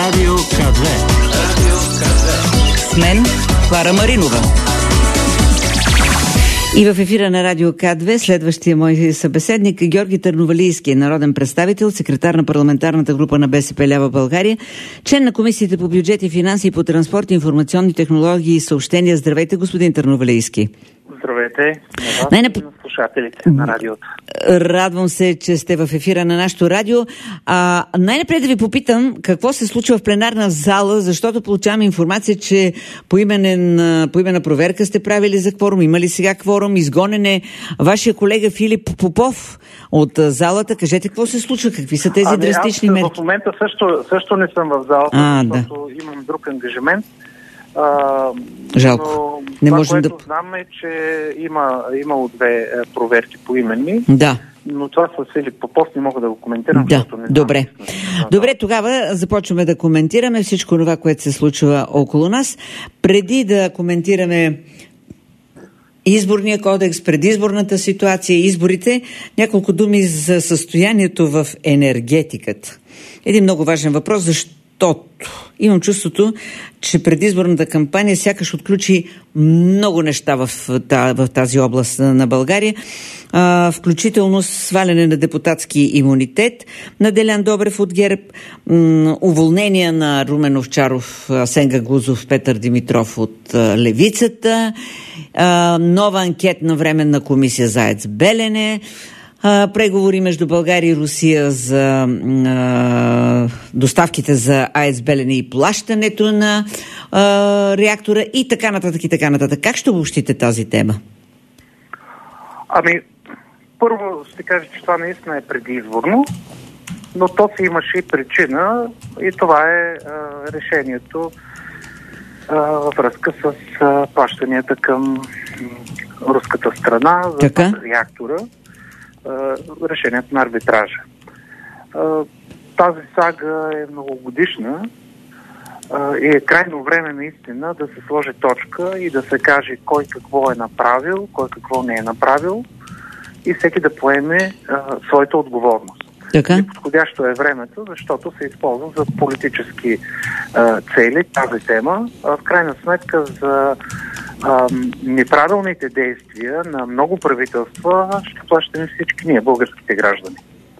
Радио КД. С мен Клара Маринова. И в ефира на Радио К2 следващия мой събеседник е Георги Търновалийски, народен представител, секретар на парламентарната група на БСП Лява България, член на комисиите по бюджет и финанси и по транспорт, информационни технологии и съобщения. Здравейте, господин Търновалийски. Здравейте на вас и на слушателите на радиото. Радвам се, че сте в ефира на нашото радио. Най-напред да ви попитам какво се случва в пленарна зала, защото получаваме информация, че поименна проверка сте правили за кворум. Има ли сега кворум? Изгонен е вашия колега Филип Попов от залата. Кажете какво се случва, какви са тези драстични мерки? В момента също не съм в залата, защото имам друг ангажимент. Жалко. Но не това, можем което знам е, че имало две проверки поименни. Да. Но това с Филип Попов не мога да го коментирам. Да, добре. Добре, тогава започваме да коментираме всичко това, което се случва около нас. Преди да коментираме изборния кодекс, предизборната ситуация, изборите, няколко думи за състоянието в енергетиката. Един много важен въпрос, защото имам чувството, че предизборната кампания сякаш отключи много неща в тази област на България, включително сваляне на депутатски имунитет на Делян Добрев от ГЕРБ, уволнение на Румен Овчаров, Асен Гагаузов, Петър Димитров от Левицата, нова анкетна временна комисия за АЕЦ Белене, преговори между България и Русия за доставките за АЕЦ Белене и плащането на реактора и така нататък и така нататък. Как ще обобщите тази тема? Първо ще кажа, че това наистина е предизборно, но то си имаше и причина и това е решението във връзка с плащанията към руската страна за реактора. Решението на арбитража. Тази сага е многогодишна и е крайно време наистина да се сложи точка и да се каже кой какво е направил, кой какво не е направил и всеки да поеме своята отговорност. Така? И подходящо е времето, защото се използва за политически цели тази тема. В крайна сметка за неправилните действия на много правителства ще плащаме всички ние, българските граждани.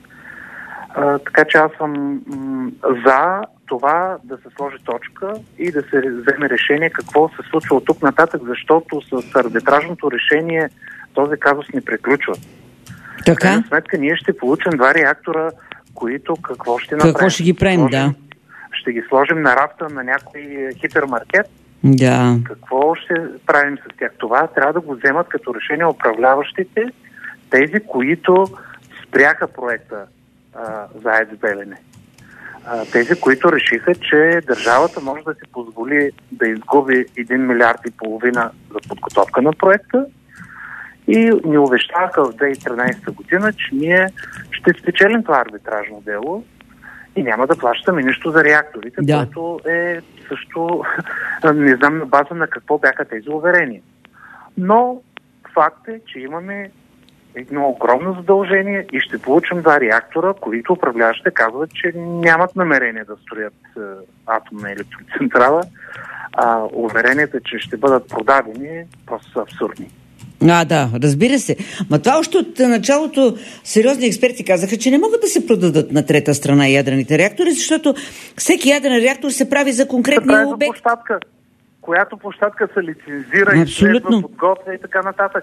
Така че аз съм за това да се сложи точка и да се вземе решение какво се случва от тук нататък, защото с арбитражното решение този казус не приключва. Така? В крайна сметка ние ще получим два реактора, които какво ще направим? Какво ще ги правим, Ще ги сложим на рафта на някой хипермаркет. Да. Какво ще правим с тях? Това трябва да го вземат като решение управляващите, тези, които спряха проекта за АЕЦ Белене. Тези, които решиха, че държавата може да си позволи да изгуби 1,5 милиарда за подготовка на проекта и ни увещаваха в 2013 година, че ние ще спечелим това арбитражно дело и няма да плащаме нищо за реакторите, което е също не знам на база на какво бяха тези уверения. Но факт е, че имаме едно огромно задължение и ще получим два реактора, които управляващите казват, че нямат намерение да строят атомна електроцентрала. Уверенията, че ще бъдат продадени, просто са абсурдни. Да, разбира се. Ма това още от началото сериозни експерти казаха, че не могат да се продадат на трета страна ядрените реактори, защото всеки ядрен реактор се прави за конкретния обект. Която площадка се лицензира и следва подготвя и така нататък.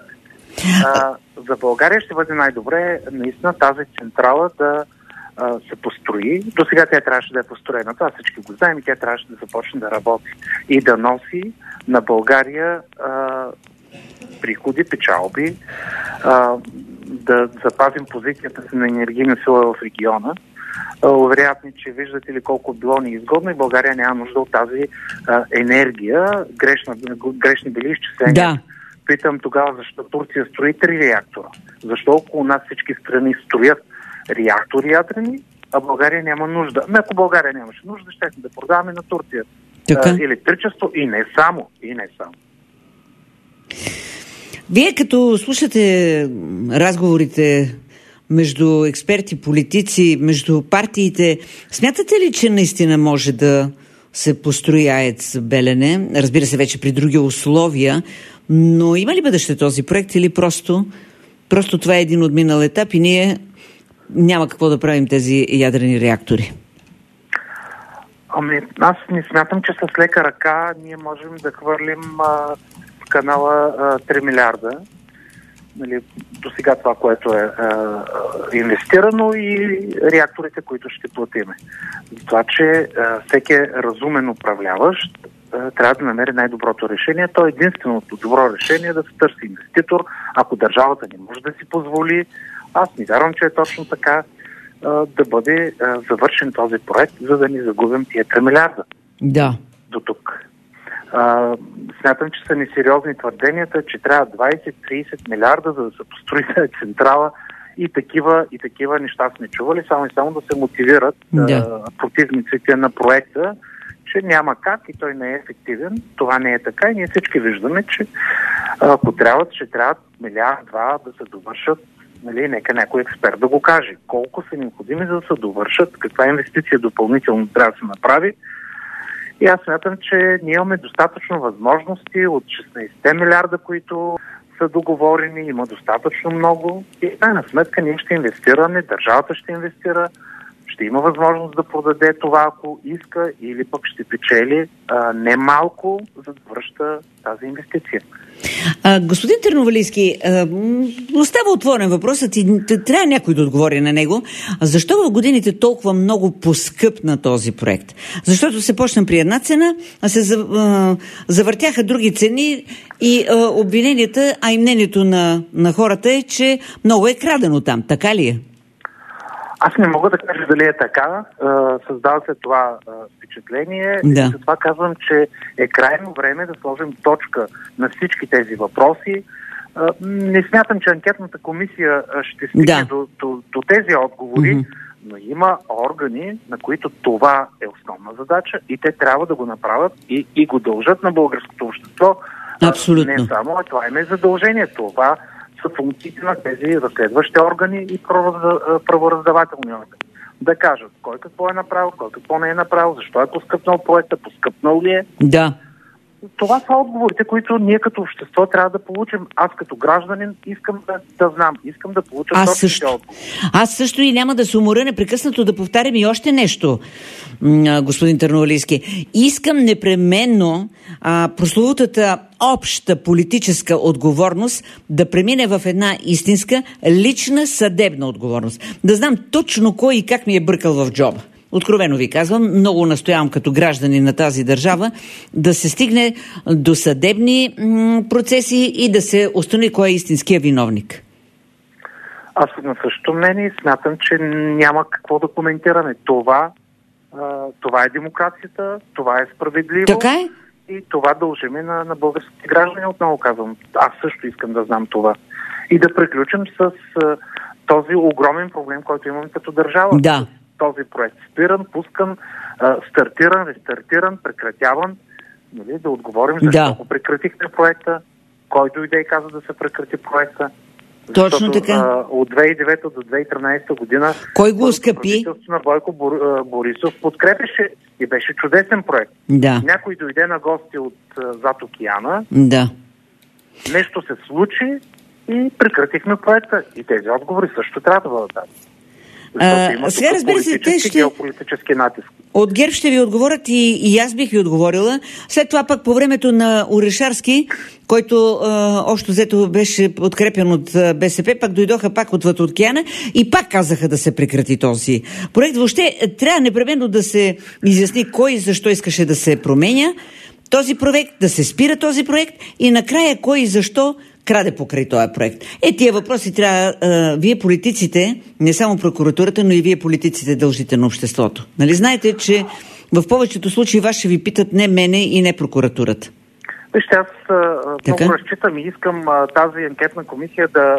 За България ще бъде най-добре наистина тази централа да се построи. До сега тя трябваше да е построена. Това всички го знаем и тя трябваше да започне да работи и да носи на България приходи, печалби, да запазим позицията си на енергийна сила в региона. Уверяват ни, че виждате ли колко било неизгодно и България няма нужда от тази енергия. Грешни били изчисления. Да. Питам тогава защо Турция строи 3 реактора. Защо около нас всички страни строят реактори ядрени, а България няма нужда. Ако България нямаше нужда, ще да продаваме на Турция електричество и не само. Вие като слушате разговорите между експерти, политици, между партиите. Смятате ли, че наистина може да се построи АЕЦ Белене? Разбира се, вече при други условия, но има ли бъдеще този проект или просто това е един отминал етап и ние няма какво да правим тези ядрени реактори? Аз не смятам, че с лека ръка ние можем да хвърлим в канала 3 милиарда. Нали, до сега това, което е инвестирано и реакторите, които ще платиме. За това, че всеки разумен управляващ трябва да намери най-доброто решение. То е единственото добро решение да се търси инвеститор. Ако държавата не може да си позволи, аз не вярвам, че е точно така, да бъде завършен този проект, за да ни загубим тия 3 милиарда. Да. До тук. Смятам, че са несериозни твърденията, че трябва 20-30 милиарда, за да се построи централа и такива неща сме чували, само да се мотивират противниците на проекта, че няма как и той не е ефективен. Това не е така и ние всички виждаме, че ако трябва, ще трябва милиард-два да се довършат. Нали, нека някой експерт да го каже. Колко са необходими, за да се довършат, каква инвестиция допълнително трябва да се направи. И аз смятам, че ние имаме достатъчно възможности от 16 милиарда, които са договорени, има достатъчно много. И в крайна сметка ние ще инвестираме, държавата ще инвестира, ще има възможност да продаде това, ако иска, или пък ще печели не малко, за да връща тази инвестиция. Господин Търновалийски, остава отворен въпросът и трябва някой да отговори на него. Защо в годините толкова много поскъпна този проект? Защото се почна при една цена, а се завъртяха други цени и обвиненията, а и мнението на хората е, че много е крадено там. Така ли е? Аз не мога да кажа дали е така. Създава се това впечатление. Да. И затова казвам, че е крайно време да сложим точка на всички тези въпроси. Не смятам, че анкетната комисия ще стигне до тези отговори, но има органи, на които това е основна задача и те трябва да го направят и го дължат на българското общество. Абсолютно. Не само, това им е задължение. Това са функциите на тези разследващи органи и правораздавателни органи. Да кажат кой какво е направил, кой какво не е направил, защо е поскъпнал проекта, поскъпнал ли е. Да. Това са отговорите, които ние като общество трябва да получим. Аз като гражданин искам да знам, искам да получа точните отговори. Аз също и няма да се уморя непрекъснато да повтарям и още нещо, господин Търновалийски. Искам непременно прословутата обща политическа отговорност да премине в една истинска лична съдебна отговорност. Да знам точно кой и как ми е бъркал в джоба. Откровено ви казвам, много настоявам като граждани на тази държава да се стигне до съдебни процеси и да се установи кой е истинския виновник. Аз съм на същото мнение и смятам, че няма какво да коментираме. Това е демокрацията, това е справедливо. Така е. И това дължиме на българските граждани, отново казвам. Аз също искам да знам това. И да приключим с този огромен проблем, който имам като държава. Да. Този проект спиран, пускан, стартиран, рестартиран, прекратяван. Нали, да отговорим защо го прекратихме проекта, кой дойде и каза да се прекрати проекта. Точно така. От 2009 до 2013 година кой го оскъпи? Правителството на Бойко Борисов подкрепеше и беше чудесен проект. Да. Някой дойде на гости от зад океана. Да. Нещо се случи и прекратихме проекта. И тези отговори също трябва да бъдат дадени. Сега, разбира се, те ще... геополитически натиск. От ГЕРБ ще ви отговорят и аз бих ви отговорила. След това пък по времето на Орешарски, който общо взето беше подкрепен от БСП, пак дойдоха пак отвъд океана и пак казаха да се прекрати този проект. Въобще трябва непременно да се изясни кой и защо искаше да се променя този проект, да се спира този проект и накрая кой и защо краде покрай този проект. Тия въпроси трябва вие политиците, не само прокуратурата, но и вие политиците дължите на обществото. Нали знаете, че в повечето случаи вас ще ви питат не мене и не прокуратурата? Вижте, аз много разчитам и искам тази анкетна комисия да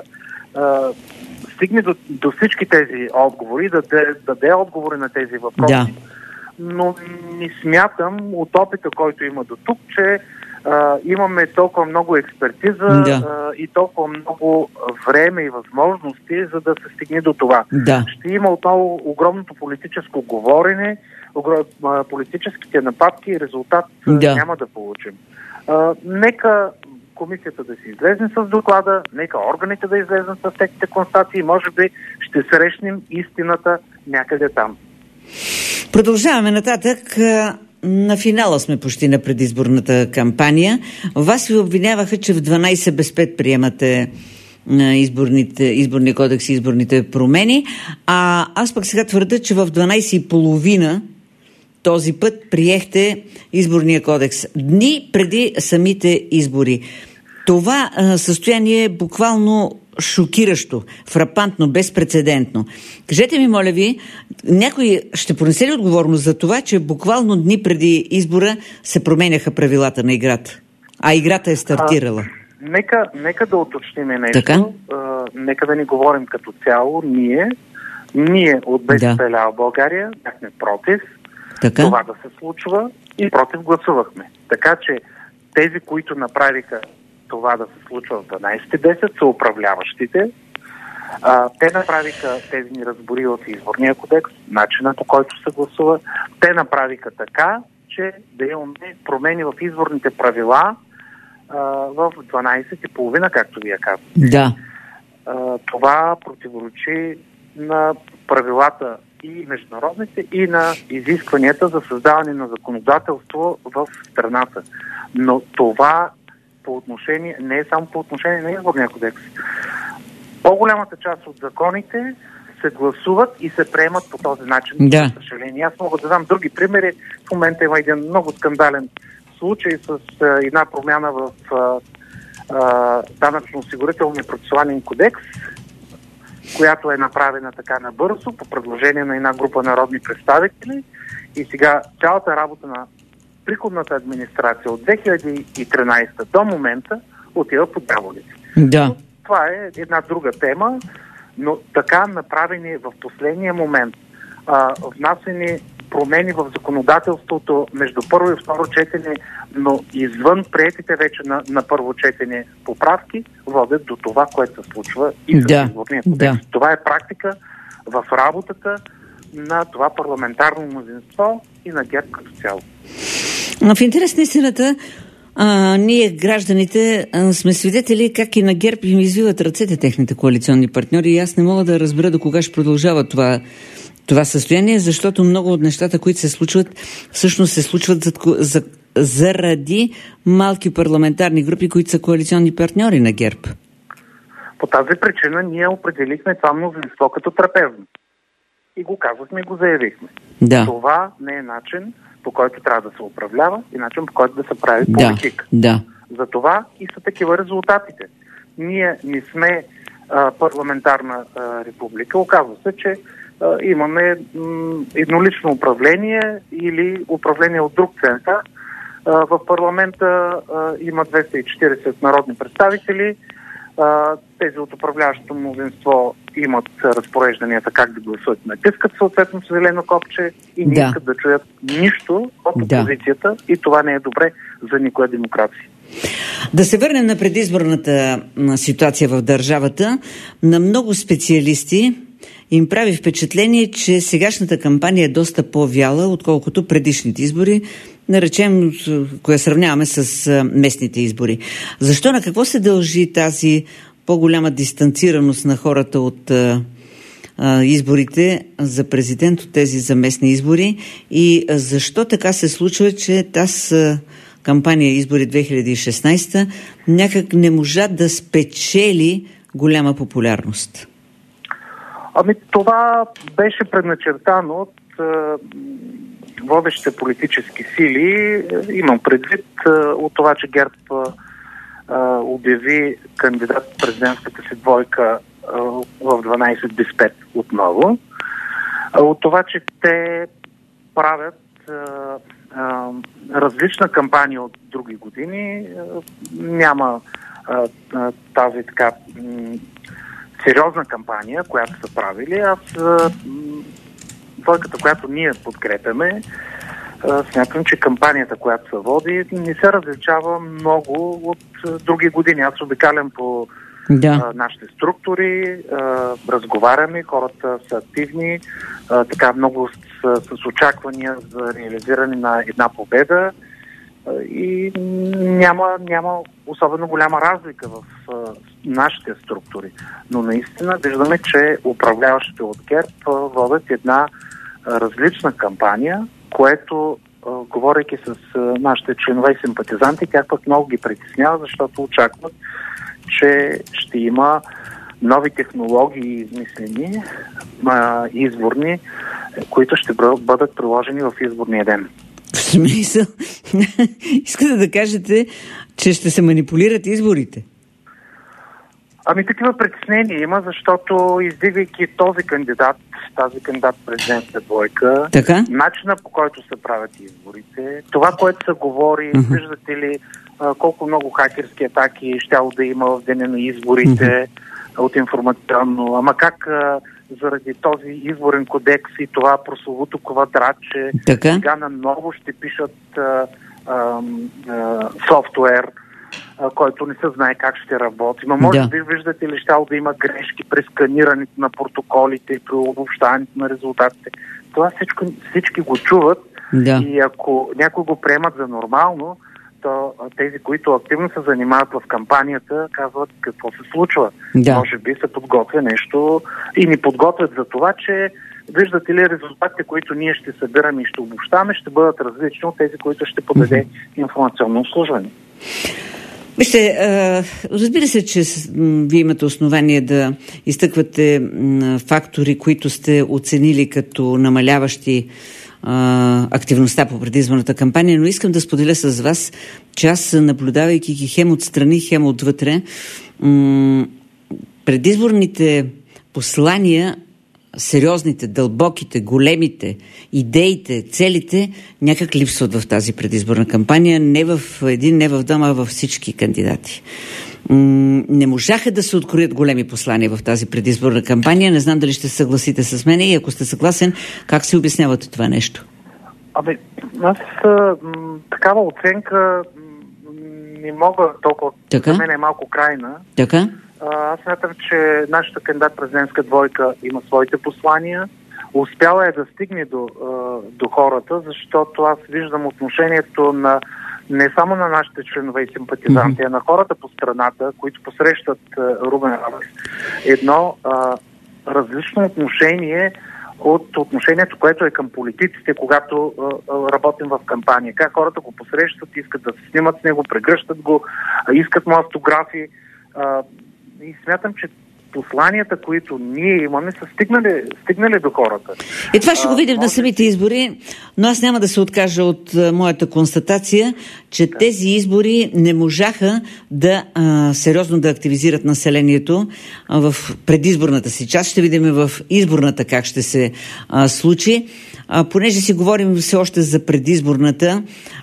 стигне до всички тези отговори, да даде отговори на тези въпроси. Да. Но не смятам от опита, който има до тук, че имаме толкова много експертиза и толкова много време и възможности, за да се стигне до това. Да. Ще има отново огромното политическо говорене, политическите нападки и резултат няма да получим. Нека комисията да си излезе с доклада, нека органите да излезнат с техните констатации, може би ще срещнем истината някъде там. Продължаваме нататък. На финала сме почти на предизборната кампания. Вас ви обвиняваха, че в 12 без 5 приемате изборния кодекс и изборните промени, а аз пък сега твърда, че в 12,5 този път приехте изборния кодекс. Дни преди самите избори. Това състояние е буквално шокиращо, фрапантно, безпрецедентно. Кажете ми, моля ви, някой ще понесе ли отговорност за това, че буквално дни преди избора се променяха правилата на играта? А играта е стартирала. Нека да уточним нещо. Нека да ни говорим като цяло. Ние от БСП лява България бяхме против това да се случва и против гласувахме. Така че тези, които направиха това да се случва в 12:10, са управляващите. Те направиха тези неразбори от изборния кодекс, начина по който се гласува. Те направиха така, че да имаме промени в изборните правила в 12:30, както вие казвате. Да. Това противоречи на правилата и международните, и на изискванията за създаване на законодателство в страната. Но това не е само по отношение на изборния кодекс. По-голямата част от законите се гласуват и се приемат по този начин. Да. За съжаление. Аз мога да дам други примери. В момента има един много скандален случай с една промяна в данъчно-осигурителния процесуален кодекс, която е направена така набързо по предложение на една група народни представители. И сега цялата работа на приходната администрация от 2013 до момента отива по дяволите. Да. Това е една друга тема, но така направени в последния момент, внасени промени в законодателството между първо и второ четене, но извън приетите вече на първо четене поправки, водят до това, което се случва и с изборния кодекс. Да. Това е практика в работата на това парламентарно мнозинство и на ГЕРБ като цяло. В интерес на истината, ние, гражданите, сме свидетели как и на ГЕРБ им извиват ръцете техните коалиционни партньори и аз не мога да разбера до кога ще продължава това състояние, защото много от нещата, които се случват, всъщност се случват заради малки парламентарни групи, които са коалиционни партньори на ГЕРБ. По тази причина ние определихме това мнозинство като трапезно. И го казахме и го заявихме. Да. Това не е начин, по който трябва да се управлява и начин, по който да се прави политика. Да. Затова и са такива резултатите. Ние не сме парламентарна република. Оказва се, че имаме еднолично управление или управление от друг център. В парламента има 240 народни представители. Тези от управляващото мнозинство имат разпорежданията как да гласуват, натискат съответно с зелено копче и не искат да чуят нищо от опозицията и това не е добре за никоя демокрация. Да се върнем на предизборната ситуация в държавата. На много специалисти им прави впечатление, че сегашната кампания е доста по-вяла, отколкото предишните избори. Наречем, кога сравняваме с местните избори. Защо, на какво се дължи тази по-голяма дистанцираност на хората от изборите за президент, от тези за местни избори? И защо така се случва, че тази кампания избори 2016 някак не можа да спечели голяма популярност? Това беше предначертано от водещите политически сили. Имам предвид от това, че ГЕРБ обяви кандидат в президентската си двойка в 12 без 5 отново. От това, че те правят различна кампания от други години. Няма тази така сериозна кампания, която са правили. Двойката, която ние подкрепяме, смятам, че кампанията, която се води, не се различава много от други години. Аз обикалям по нашите структури, разговаряме, хората са активни, така много с очаквания за реализиране на една победа и няма особено голяма разлика в нашите структури. Но наистина виждаме, че управляващите от ГЕРБ водят една различна кампания, което, говорейки с нашите членове и симпатизанти, тях пък много ги притеснява, защото очакват, че ще има нови технологии измислени, изборни, които ще бъдат приложени в изборния ден. В смисъл? Искате да кажете, че ще се манипулират изборите? Ами такива притеснения има, защото издигайки тази кандидат президентска двойка, начина по който се правят изборите, това, което се говори, виждате ли колко много хакерски атаки щяло да има в деня на изборите от информационно, ама как заради този изборен кодекс и това прословото квадратче, сега наново ще пишат софтуер, който не се знае как ще работи. Но може би виждате ли, щяло да има грешки при сканирането на протоколите и при обобщаването на резултатите. Това всички го чуват и ако някой го приемат за нормално, то тези, които активно се занимават в кампанията, казват какво се случва. Може би се подготвя нещо и ни подготвят за това, че виждате ли, резултатите, които ние ще събираме и ще обобщаваме, ще бъдат различни от тези, които ще подаде информационно обслужване. Вижте, разбира се, че вие имате основание да изтъквате фактори, които сте оценили като намаляващи активността по предизборната кампания, но искам да споделя с вас, че аз, наблюдавайки ги хем отстрани, хем отвътре, предизборните послания, сериозните, дълбоките, големите, идеите, целите някак липсват в тази предизборна кампания, не в един, не в двама, а във всички кандидати. Не можаха да се откроят големи послания в тази предизборна кампания. Не знам дали ще се съгласите с мен и ако сте съгласен, как си обяснявате това нещо? Аз такава оценка не мога толкова. За мен е малко крайна. Така? Аз смятам, че нашата кандидат-президентска двойка има своите послания. Успяла е да стигне до хората, защото аз виждам отношението на не само на нашите членове и симпатизанти, а на хората по страната, които посрещат Румен Радев. Едно различно отношение от отношението, което е към политиците, когато работим в кампания. Как хората го посрещат, искат да се снимат с него, прегръщат го, искат му автографи. И смятам, че посланията, които ние имаме, са стигнали до хората. И това ще го видим на самите избори, но аз няма да се откажа от моята констатация, че тези избори не можаха да сериозно да активизират населението в предизборната си част. Ще видим в изборната как ще се случи. Понеже си говорим все още за предизборната,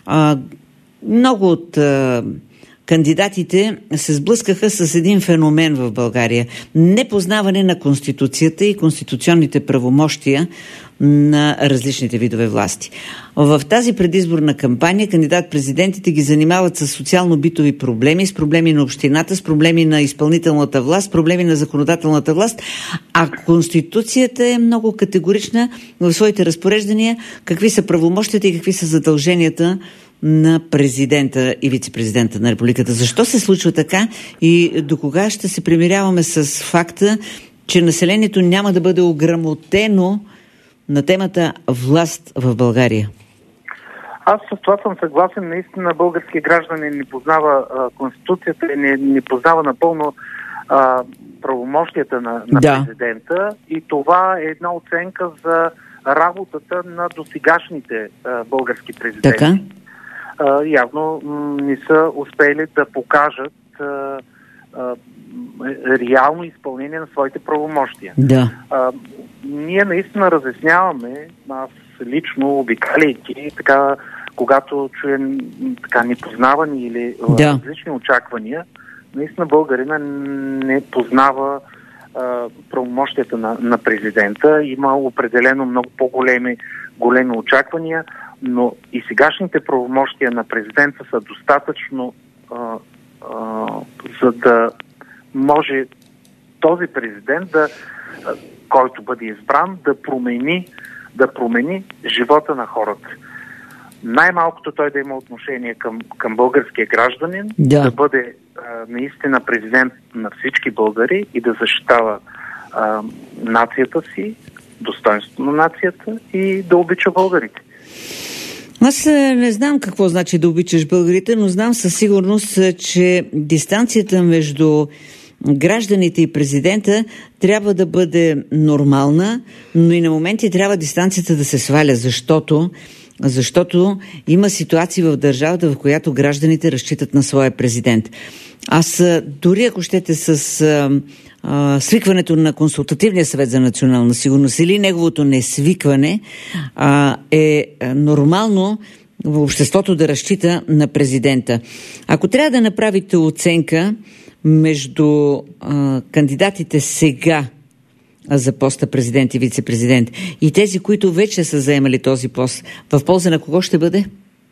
много от кандидатите се сблъскаха с един феномен в България. Непознаване на Конституцията и конституционните правомощия на различните видове власти. В тази предизборна кампания кандидат-президентите ги занимават с социално-битови проблеми, с проблеми на общината, с проблеми на изпълнителната власт, с проблеми на законодателната власт, а Конституцията е много категорична в своите разпореждания какви са правомощията и какви са задълженията на президента и вице-президента на републиката. Защо се случва така и до кога ще се примиряваме с факта, че населението няма да бъде ограмотено на темата власт в България? Аз с това съм съгласен. Наистина български гражданин не познава Конституцията и не познава напълно правомощията на президента. И това е една оценка за работата на досегашните български президенти. Така? Явно не са успели да покажат реално изпълнение на своите правомощия. Ние наистина разясняваме, аз лично обикаляйки, така, когато чуем така непознавани или различни очаквания, наистина българина не познава правомощията на президента. Има определено много по-големи очаквания. но и сегашните правомощия на президента са достатъчно, за да може този президент, който бъде избран, да промени живота на хората. Най-малкото той да има отношение към българския гражданин, да бъде наистина президент на всички българи и да защитава нацията си, достоинството на нацията и да обича българите. Аз не знам какво значи да обичаш българите, но знам със сигурност, че дистанцията между гражданите и президента трябва да бъде нормална, но и на моменти трябва дистанцията да се сваля, защото има ситуации в държавата, в която гражданите разчитат на своя президент. Аз дори ако щете с свикването на Консултативния съвет за национална сигурност или неговото несвикване, е нормално в обществото да разчита на президента. Ако трябва да направите оценка между кандидатите сега за поста президент и вице-президент и тези, които вече са заемали този пост, в полза на кого ще бъде?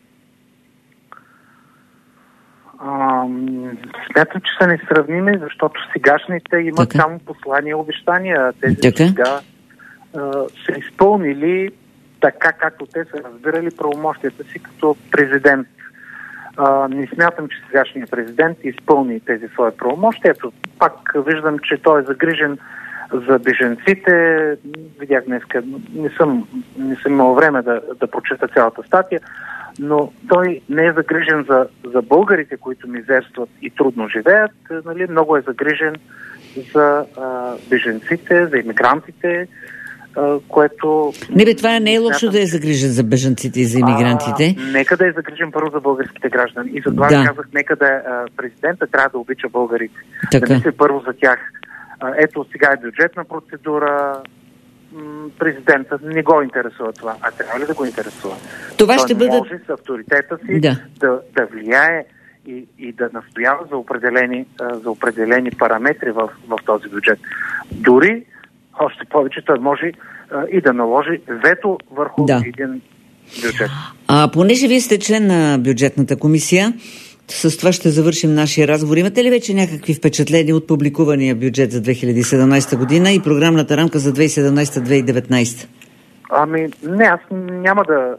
Смятам, че са несравними, защото сегашните имат само послания и обещания. Тези сега са изпълнили така, както те са разбирали правомощията си като президент. Не смятам, че сегашният президент изпълни тези свои правомощия. Ето, пак виждам, че той е загрижен за бежанците. Видях днеска, не съм имал време да прочета цялата статия, но той не е загрижен за българите, които мизерстват и трудно живеят. Нали? Много е загрижен за бежанците, за имигрантите, което... Това не е лошо да е загрижен за бежанците и за имигрантите. Нека да е загрижен първо за българските граждани. И затова казах, нека да президента трябва да обича българите. Да мисли първо за тях. Ето сега е бюджетна процедура. Президентът не го интересува това. А трябва ли да го интересува? Това ще бъде... може с авторитета си да влияе и да настоява за определени параметри в този бюджет. Дори още повече той може и да наложи вето върху един бюджет. Понеже вие сте член на бюджетната комисия, с това ще завършим нашия разговор. Имате ли вече някакви впечатления от публикувания бюджет за 2017 година и програмната рамка за 2017-2019? Не, аз няма да,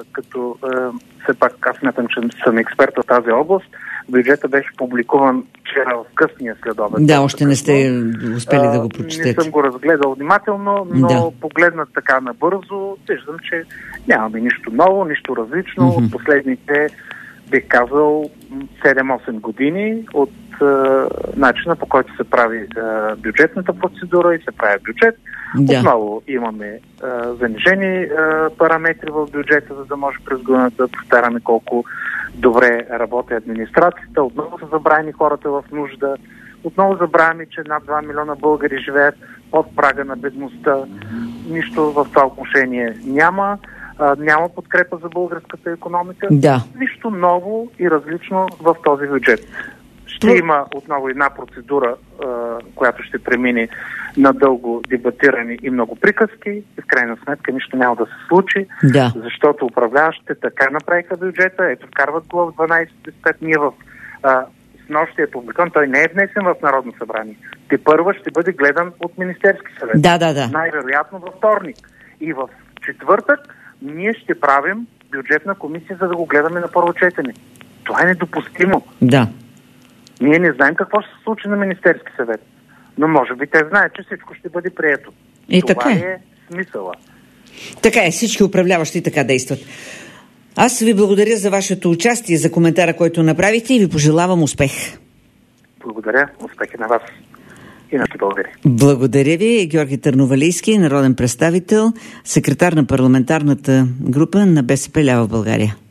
все пак аз смятам, че съм експерт в тази област. Бюджета беше публикуван вчера в късния следобед. Да, още не сте успели да го прочетете. Не съм го разгледал внимателно, но погледнат така набързо, виждам, че нямаме нищо ново, нищо различно от последните, бих казал, 7-8 години от начина, по който се прави бюджетната процедура и се прави бюджет. Отново имаме занижени параметри в бюджета, за да може през годината да повтаряме колко добре работи администрацията. Отново са забравени хората в нужда. Отново забравяме, че над 2 милиона българи живеят под прага на бедността. Нищо в това отношение няма. Няма подкрепа за българската икономика. Нищо ново и различно в този бюджет. Ще има отново една процедура, която ще премине на дълго дебатиране и много приказки. И в крайна сметка нищо няма да се случи, защото управляващите така направиха бюджета. Ето, вкарват го в 12-5. Ние в снощи е публикуван. Той не е внесен в Народно събрание. Тепърва ще бъде гледан от Министерски съвет. Най-вероятно във вторник. И в четвъртък ние ще правим бюджетна комисия, за да го гледаме на първо четене. Това е недопустимо. Ние не знаем какво ще се случи на Министерски съвет. Но може би те знаят, че всичко ще бъде прието. Това е смисъла. Така е, всички управляващи така действат. Аз ви благодаря за вашето участие, за коментара, който направихте и ви пожелавам успех. Благодаря. Успехи на вас и на българи. Благодаря ви, Георги Търновалийски, народен представител, секретар на парламентарната група на БСП лява в България.